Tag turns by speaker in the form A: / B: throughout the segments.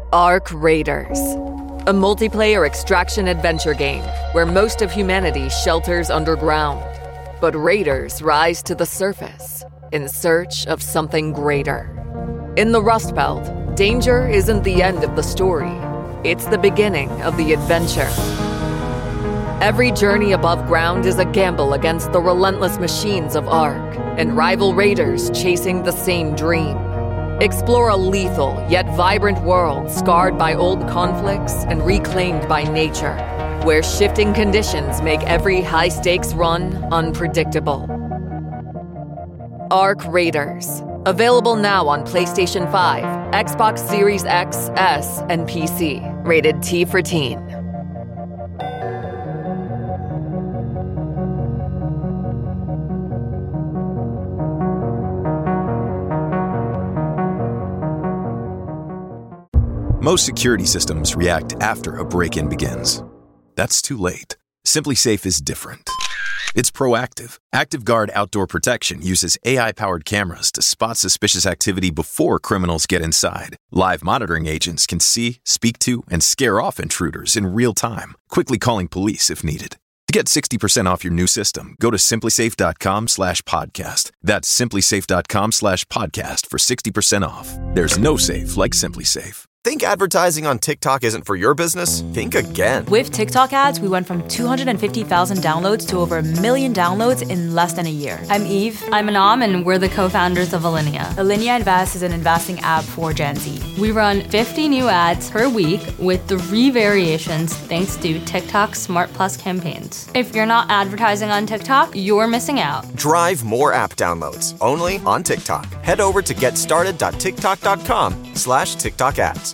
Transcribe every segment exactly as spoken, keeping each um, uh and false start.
A: Ark Raiders, a multiplayer extraction adventure game where most of humanity shelters underground, but raiders rise to the surface in search of something greater. In the Rust Belt, danger isn't the end of the story. It's the beginning of the adventure. Every journey above ground is a gamble against the relentless machines of Ark and rival raiders chasing the same dream. Explore a lethal yet vibrant world scarred by old conflicts and reclaimed by nature, where shifting conditions make every high-stakes run unpredictable. Ark Raiders. Available now on PlayStation five, Xbox Series X, S, and P C. Rated T for Teen.
B: Most security systems react after a break-in begins. That's too late. SimpliSafe is different. It's proactive. ActiveGuard Outdoor Protection uses A I-powered cameras to spot suspicious activity before criminals get inside. Live monitoring agents can see, speak to, and scare off intruders in real time, quickly calling police if needed. To get sixty percent off your new system, go to simplysafe.com slash podcast. That's simplysafe.com slash podcast for sixty percent off. There's no safe like SimpliSafe.
C: Think advertising on TikTok isn't for your business? Think again.
D: With TikTok ads, we went from two hundred fifty thousand downloads to over a million downloads in less than a year. I'm Eve.
E: I'm Anam, and we're the co-founders of Alinea.
D: Alinea Invest is an investing app for Gen Z.
E: We run fifty new ads per week with three variations thanks to TikTok's Smart Plus campaigns. If you're not advertising on TikTok, you're missing out.
C: Drive more app downloads, only on TikTok. Head over to getstarted.tiktok.com slash TikTok ads.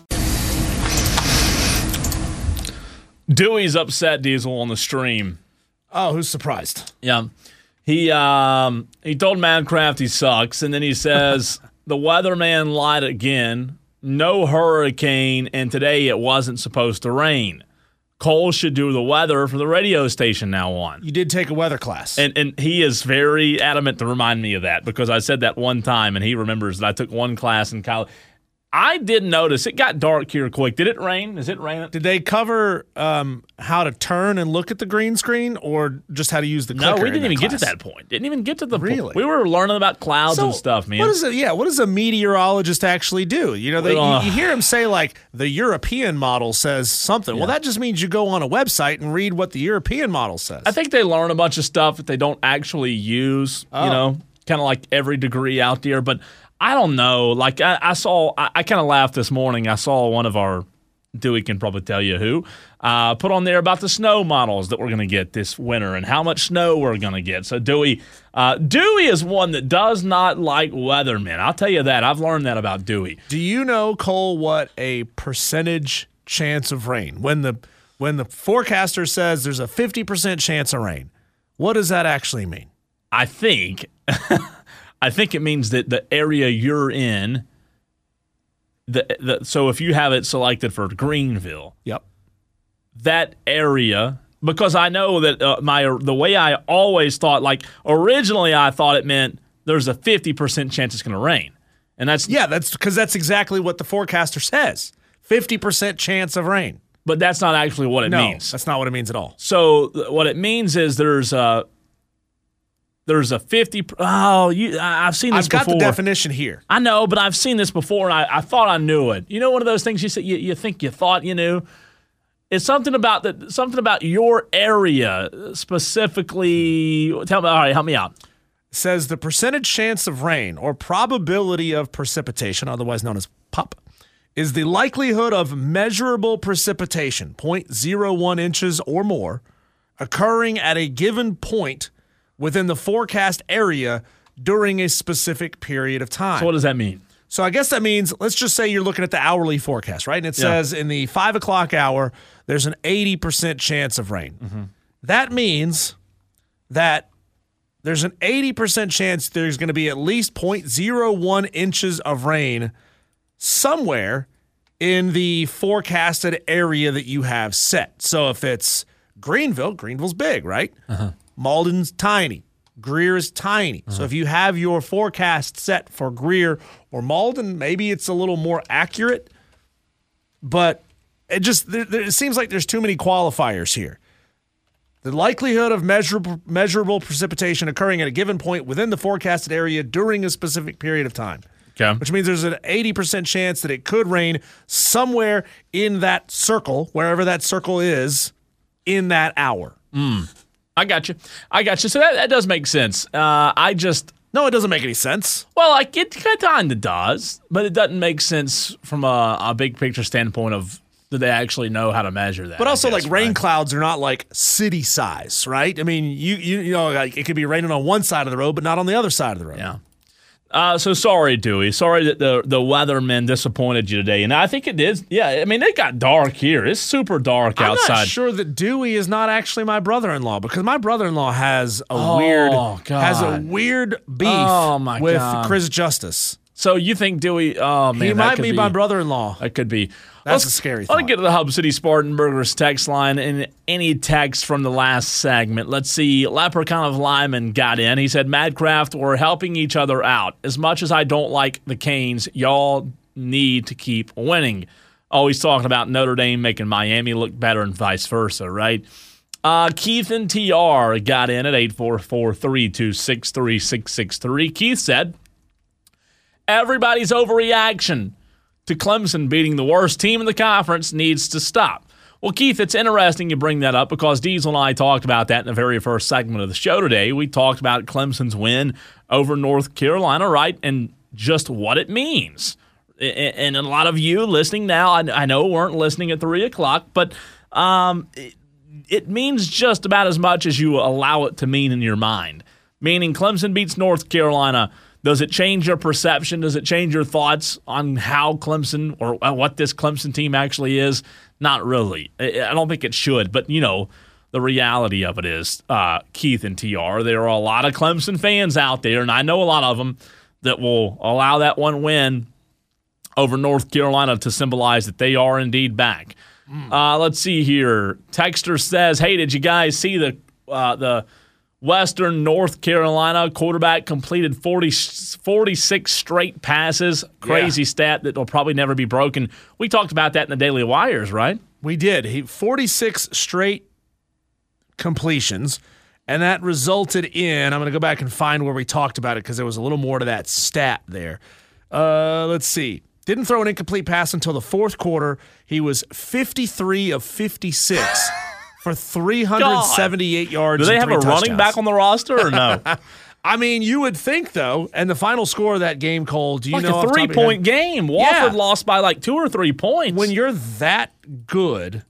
F: Dewey's upset Diesel on the stream.
G: Oh, who's surprised?
F: Yeah. He um he told Madcraft he sucks, and then he says the weatherman lied again. No hurricane, and today it wasn't supposed to rain. Cole should do the weather for the radio station now on.
G: You did take a weather class.
F: And and he is very adamant to remind me of that because I said that one time, and he remembers that I took one class in college. I did notice it got dark here quick. Did it rain? Is it raining?
G: Did they cover um, how to turn and look at the green screen, or just how to use the clicker?
F: No, we didn't even
G: class?
F: get to that point. Didn't even get to the
G: really.
F: point. We were learning about clouds
G: so
F: and stuff, man.
G: What is it? Yeah, what does a meteorologist actually do? You know, they, uh, you, you hear him say like the European model says something. Yeah. Well, that just means you go on a website and read what the European model says.
F: I think they learn a bunch of stuff that they don't actually use. Oh. You know, kind of like every degree out there, but. I don't know. Like, I, I saw, I, I kind of laughed this morning. I saw one of our, Dewey can probably tell you who, uh, put on there about the snow models that we're going to get this winter and how much snow we're going to get. So, Dewey, uh, Dewey is one that does not like weathermen. I'll tell you that. I've learned that about Dewey.
G: Do you know, Cole, what a percentage chance of rain? When the when the forecaster says there's a fifty percent chance of rain, what does that actually mean?
F: I think... I think it means that the area you're in, the, the so if you have it selected for Greenville,
G: yep,
F: that area, because I know that uh, my the way I always thought, like originally I thought it meant there's a fifty percent chance it's going to rain, and that's
G: yeah, that's because that's exactly what the forecaster says, fifty percent chance of rain.
F: But that's not actually what it
G: no,
F: means.
G: That's not what it means at all.
F: So th- what it means is there's a. There's a fifty. Oh, you, I've seen this
G: I've got
F: before.
G: the definition here.
F: I know, but I've seen this before, and I, I thought I knew it. You know, one of those things you say, you, you think you thought you knew. It's something about the something about your area specifically. Tell me, all right, help me out.
G: It says the percentage chance of rain or probability of precipitation, otherwise known as P U P, is the likelihood of measurable precipitation, zero point zero one inches or more, occurring at a given point within the forecast area during a specific period of time.
F: So what does that mean?
G: So I guess that means, let's just say you're looking at the hourly forecast, right? And it
F: Yeah.
G: says in the five o'clock hour, there's an eighty percent chance of rain.
F: Mm-hmm.
G: That means that there's an eighty percent chance there's going to be at least zero point zero one inches of rain somewhere in the forecasted area that you have set. So if it's Greenville, Greenville's big, right?
F: Uh-huh.
G: Malden's tiny. Greer is tiny. Uh-huh. So if you have your forecast set for Greer or Malden, maybe it's a little more accurate. but it just there, there, it seems like there's too many qualifiers here. The likelihood of measurable, measurable precipitation occurring at a given point within the forecasted area during a specific period of time.
F: Okay.
G: Which means there's an eighty percent chance that it could rain somewhere in that circle, wherever that circle is, in that hour.
F: Mm. I got you. I got you. So that, that does make sense. Uh, I just...
G: No, it doesn't make any sense.
F: Well, like it kind of does, but it doesn't make sense from a, a big picture standpoint of do they actually know how to measure that.
G: But also,
F: guess,
G: like rain
F: right?
G: clouds are not like city size, right? I mean, you you you know, like it could be raining on one side of the road, but not on the other side of the road.
F: Yeah. Uh, so sorry, Dewey. Sorry that the the weathermen disappointed you today, and I think it did. Yeah, I mean it got dark here. It's super dark
G: I'm
F: outside.
G: I'm not sure that Dewey is not actually my brother-in-law because my brother-in-law has a
F: oh,
G: weird
F: God.
G: has a weird beef
F: oh, my
G: with
F: God.
G: Chris Justice.
F: So you think Dewey? Oh man,
G: he
F: that
G: might
F: could
G: be,
F: be
G: my brother-in-law.
F: That could be.
G: That's
F: let's,
G: a scary
F: Let's
G: thought.
F: get to the Hub City Spartanburgers text line and any text from the last segment. Let's see. Leprechaun of Lyman got in. He said, Madcraft, we're helping each other out. As much as I don't like the Canes, y'all need to keep winning. Oh, he's talking about Notre Dame making Miami look better and vice versa, right? Uh, Keith and T R got in at eight four four, three two six, three six six three. Keith said, everybody's overreaction to Clemson beating the worst team in the conference needs to stop. Well, Keith, it's interesting you bring that up because Diesel and I talked about that in the very first segment of the show today. We talked about Clemson's win over North Carolina, right, and just what it means. And a lot of you listening now, I know weren't listening at three o'clock, but um, it, it means just about as much as you allow it to mean in your mind. Meaning Clemson beats North Carolina. Does it change your perception? Does it change your thoughts on how Clemson or what this Clemson team actually is? Not really. I don't think it should. But, you know, the reality of it is, uh, Keith and T R, there are a lot of Clemson fans out there, and I know a lot of them, that will allow that one win over North Carolina to symbolize that they are indeed back. Mm. Uh, let's see here. Texter says, hey, did you guys see the uh, the – Western North Carolina quarterback completed forty, forty-six straight passes. Crazy yeah. stat that will probably never be broken. We talked about that in the Daily Wires, right?
G: We did. He forty-six straight completions, and that resulted in, I'm going to go back and find where we talked about it because there was a little more to that stat there. Uh, let's see. Didn't throw an incomplete pass until the fourth quarter. He was fifty-three of fifty-six. For three hundred seventy-eight God. yards.
F: Do they
G: and
F: have
G: three
F: a
G: touchdowns.
F: running back on the roster or no?
G: I mean, you would think, though, and the final score of that game, Cole, do you
F: like
G: know?
F: Like a three-point game. Wofford
G: yeah.
F: lost by like two or three points.
G: When you're that good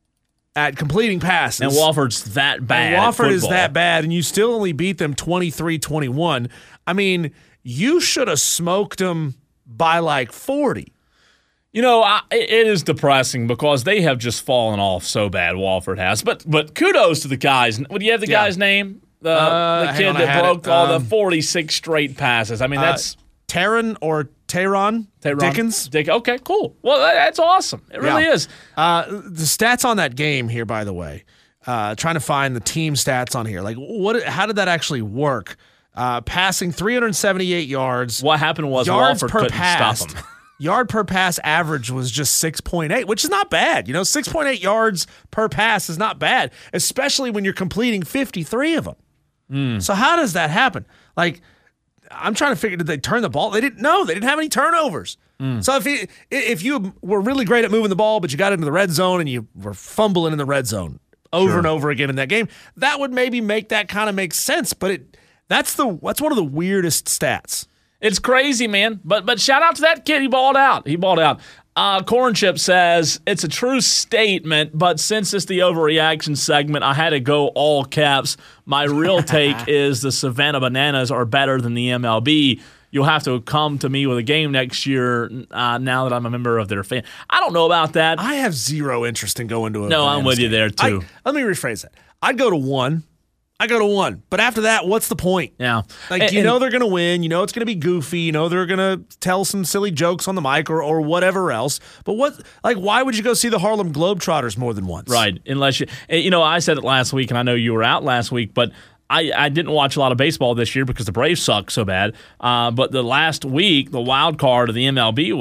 G: at completing passes.
F: And Wofford's that bad.
G: And Wofford is that bad, and you still only beat them twenty-three twenty-one. I mean, you should have smoked them by like forty.
F: You know, I, it is depressing because they have just fallen off so bad, Wofford has. But but kudos to the guys. Do you have the yeah. guy's name? The,
G: uh,
F: the kid
G: on,
F: that broke
G: um,
F: all the forty-six straight passes. I mean, that's...
G: Uh, Taron or Taron, Taron Dickens?
F: Dick, okay, cool. Well, that's awesome. It really
G: yeah.
F: is.
G: Uh, the stats on that game here, by the way, uh, trying to find the team stats on here. Like, what? How did that actually work? Uh, passing three hundred seventy-eight yards.
F: What happened was
G: yards
F: Wofford
G: per
F: couldn't
G: pass.
F: stop them.
G: Yard per pass average was just six point eight, which is not bad. You know, six point eight yards per pass is not bad, especially when you're completing fifty-three of them. Mm. So how does that happen? Like, I'm trying to figure, did they turn the ball? They didn't. No, they didn't have any turnovers. Mm. So if you, if you were really great at moving the ball, but you got into the red zone and you were fumbling in the red zone over
F: sure.
G: and over again in that game, that would maybe make that kind of make sense. But it that's the that's one of the weirdest stats.
F: It's crazy, man. But but shout out to that kid. He balled out. He balled out. Uh, Corn Chip says, it's a true statement, but since it's the overreaction segment, I had to go all caps. My real take is the Savannah Bananas are better than the M L B. You'll have to come to me with a game next year uh, now that I'm a member of their fan. I don't know about that.
G: I have zero interest in going to a
F: No, I'm with
G: game.
F: you there, too.
G: I, let me rephrase that. I'd go to one. I go to one. But after that, what's the point?
F: Yeah.
G: Like,
F: and,
G: you know they're going to win. You know it's going to be goofy. You know they're going to tell some silly jokes on the mic or, or whatever else. But what, like, why would you go see the Harlem Globetrotters more than once?
F: Right. Unless you, you know, I said it last week, and I know you were out last week, but I, I didn't watch a lot of baseball this year because the Braves suck so bad. Uh, but the last week, the wild card of the M L B was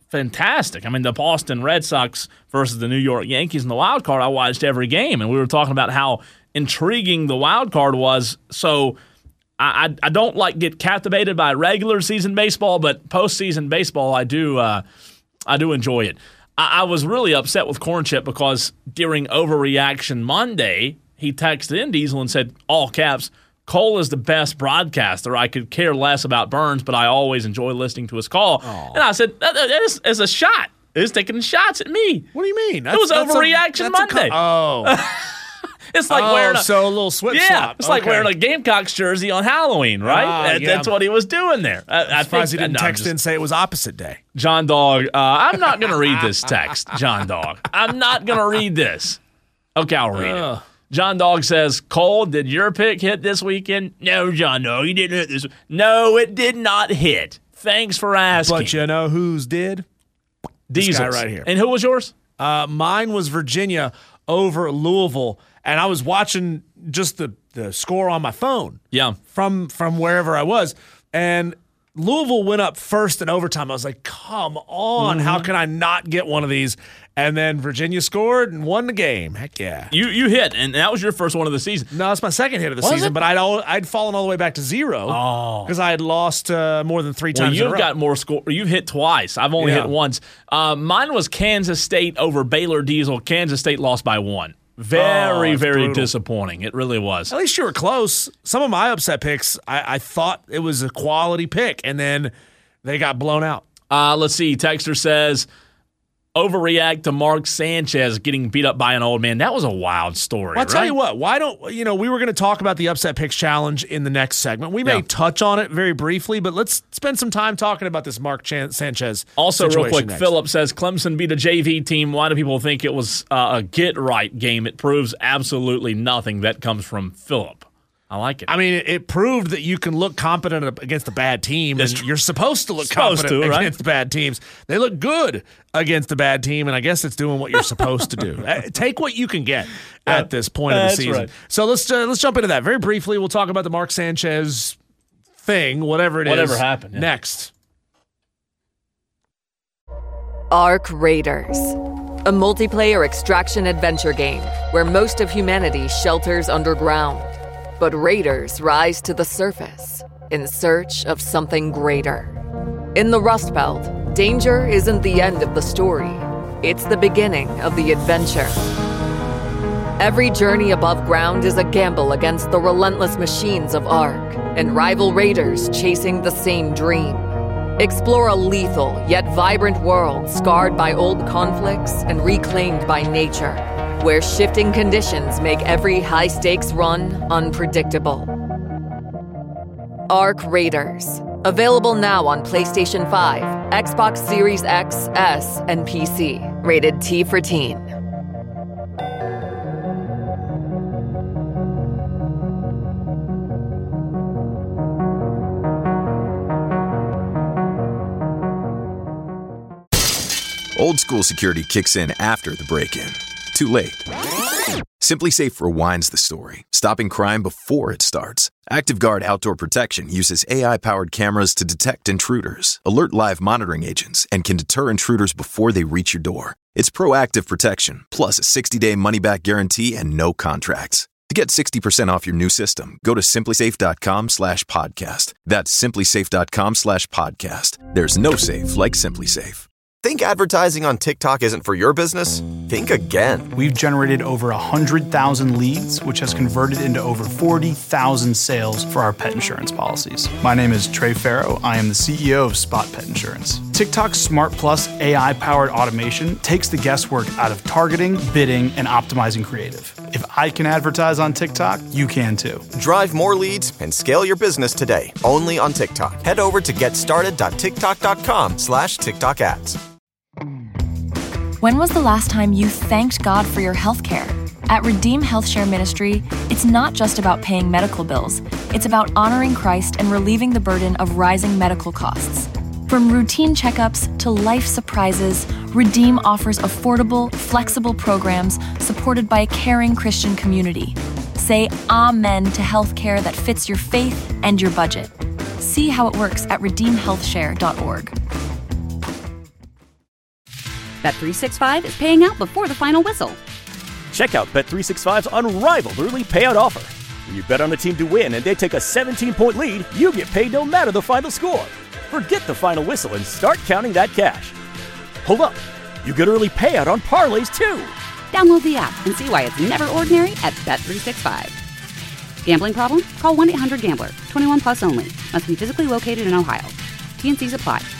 F: fantastic. I mean, the Boston Red Sox versus the New York Yankees in the wild card, I watched every game, and we were talking about how intriguing the wild card was. So I, I, I don't like get captivated by regular season baseball, but postseason baseball, I do uh, I do enjoy it. I, I was really upset with Corn Chip because during Overreaction Monday, he texted in Diesel and said, all caps, Cole is the best broadcaster. I could care less about Burns, but I always enjoy listening to his call. Aww. And I said, that, that is, is a shot. It's taking shots at me.
G: What do you mean? That's,
F: it was Overreaction Monday.
G: A, oh.
F: It's like
G: oh,
F: wearing a,
G: so a little switch
F: yeah,
G: swap.
F: it's
G: okay.
F: like wearing a Gamecocks jersey on Halloween, right?
G: Uh,
F: that,
G: yeah.
F: That's what he was doing there. I,
G: I'm
F: I
G: surprised
F: think,
G: he didn't
F: no,
G: text
F: just,
G: in and say it was opposite day.
F: John Dog, uh, I'm not going to read this text, John Dog. I'm not going to read this. Okay, I'll read uh. it. John Dog says, Cole, did your pick hit this weekend? No, John Dog, you didn't hit this. No, it did not hit. Thanks for asking.
G: But you know whose did?
F: Diesel's.
G: This guy right here.
F: And who was yours?
G: Uh, mine was Virginia over Louisville, and I was watching just the, the score on my phone.
F: Yeah.
G: From from wherever I was, and Louisville went up first in overtime. I was like, come on, mm-hmm. how can I not get one of these? And then Virginia scored and won the game. Heck yeah.
F: You you hit, and that was your first one of the season.
G: No, it's my second hit of the
F: was
G: season,
F: it?
G: but I'd all, I'd fallen all the way back to zero because
F: oh.
G: I had lost uh, more than three
F: well,
G: times in a
F: you've
G: row.
F: got more score. You've hit twice. I've only
G: yeah.
F: hit once. Uh, mine was Kansas State over Baylor Diesel. Kansas State lost by one. Very,
G: oh,
F: very
G: brutal.
F: disappointing. It really was.
G: At least you were close. Some of my upset picks, I, I thought it was a quality pick, and then they got blown out.
F: Uh, let's see. Texter says, overreact to Mark Sanchez getting beat up by an old man. That was a wild story.
G: Well, I'll
F: right?
G: tell you what. Why don't, you know, we were going to talk about the Upset Picks Challenge in the next segment. We may
F: Yeah.
G: touch on it very briefly, but let's spend some time talking about this Mark Chan- Sanchez
F: Also, real
G: situation
F: quick,
G: next.
F: Philip says, Clemson beat a J V team. Why do people think it was uh, a get-right game? It proves absolutely nothing. That comes from Philip. I like it.
G: I mean, it, it proved that you can look competent against a bad team,
F: That's
G: and
F: true.
G: you're supposed to look
F: Supposed
G: competent
F: to, right?
G: against bad teams. They look good against a bad team, and I guess it's doing what you're supposed to do. Uh, Take what you can get at this point of the
F: That's
G: season.
F: right.
G: So let's uh, let's jump into that very briefly. We'll talk about the Mark Sanchez thing, whatever it is.
F: Whatever happened, yeah.
G: Next.
A: Ark Raiders, a multiplayer extraction adventure game where most of humanity shelters underground. But raiders rise to the surface in search of something greater. In the Rust Belt, danger isn't the end of the story. It's the beginning of the adventure. Every journey above ground is a gamble against the relentless machines of Ark and rival raiders chasing the same dream. Explore a lethal yet vibrant world scarred by old conflicts and reclaimed by nature, where shifting conditions make every high-stakes run unpredictable. Ark Raiders. Available now on PlayStation five, Xbox Series X, S, and P C. Rated T for Teen.
B: Old school security kicks in after the break-in. Too late. SimpliSafe rewinds the story, stopping crime before it starts. ActiveGuard Outdoor Protection uses A I-powered cameras to detect intruders, alert live monitoring agents, and can deter intruders before they reach your door. It's proactive protection, plus a sixty-day money-back guarantee and no contracts. To get sixty percent off your new system, go to simplysafe.com slash podcast. That's simplysafe.com slash podcast. There's no safe like SimpliSafe.
C: Think advertising on TikTok isn't for your business? Think again.
H: We've generated over one hundred thousand leads, which has converted into over forty thousand sales for our pet insurance policies. My name is Trey Farrow. I am the C E O of Spot Pet Insurance. TikTok's Smart Plus A I-powered automation takes the guesswork out of targeting, bidding, and optimizing creative. If I can advertise on TikTok, you can too.
C: Drive more leads and scale your business today, only on TikTok. Head over to getstarted.tiktok.com slash TikTok ads.
I: When was the last time you thanked God for your health care? At Redeem Health Share Ministry, it's not just about paying medical bills. It's about honoring Christ and relieving the burden of rising medical costs. From routine checkups to life surprises, Redeem offers affordable, flexible programs supported by a caring Christian community. Say amen to health care that fits your faith and your budget. See how it works at redeem health share dot org.
J: Bet three sixty-five is paying out before the final whistle.
K: Check out Bet three sixty-five's unrivaled early payout offer. When you bet on a team to win and they take a seventeen-point lead, you get paid no matter the final score. Forget the final whistle and start counting that cash. Hold up. You get early payout on parlays, too.
J: Download the app and see why it's never ordinary at Bet three sixty-five. Gambling problem? Call one eight hundred gambler. twenty-one plus only. Must be physically located in Ohio. T and C's apply.